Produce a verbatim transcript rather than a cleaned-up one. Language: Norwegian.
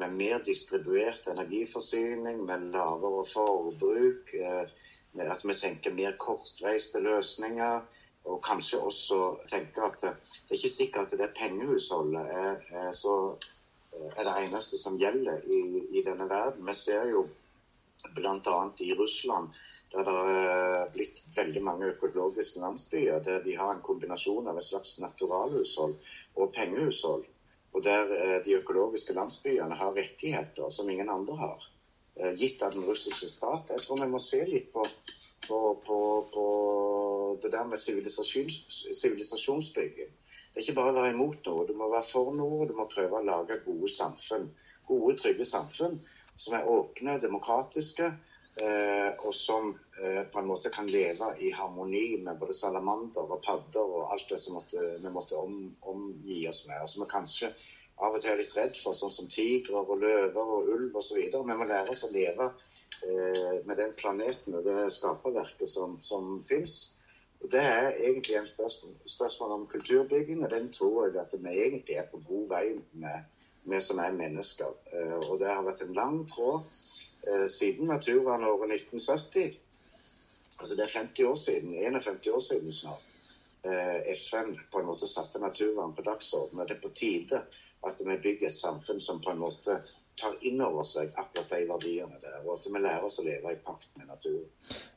med mer distribuert energiforsyning, med lavere forbruk, med at vi tenker mer kortreiste løsninger, og kanskje også tenker at det er ikke sikkert at det pengehusholdet er, er, så, er det eneste som gjelder i, i denne verden. Vi ser jo blant annet i Russland, der det er blitt veldig mange økologiske landsbyer, der de har en kombinasjon av et slags naturalhushold og pengehushold, og der de økologiske landsbyene har rettigheter som ingen andre har, gitt av den russiske stat. Jeg tror vi må se litt på, på, på, på det der med sivilisasjonsbygging. Det er ikke bare å være imot noe, du må være for noe, du må prøve å lage gode samfunn, gode, trygge samfunn, som er åpne, demokratiske, eh, og som eh, på en måte kan leve i harmoni med både salamander og padder og alt det som måtte, vi måtte om, omgi oss med, og som vi kanskje av og til er litt redd for, sånn som tigrer og løver og ulv og så videre. Vi må lære oss å leve eh, med den planeten og det skaperverket som, som finnes. Og det er egentlig en spørsmål, spørsmål om kulturbygging, og den tror jeg at vi egentlig er på god vei med, med som er mennesker. Eh, og det har vært en lang tråd eh, siden naturvernåret nitten sytti. Altså det er femti år siden, femti år siden snart. Eh, F N på en måte satte naturvern på dagsordenen, og det er på tide at vi bygger et samfunn som på en måte tar inn over seg akkurat de verdiene der, og at vi lærer oss å leve i pakt med naturen.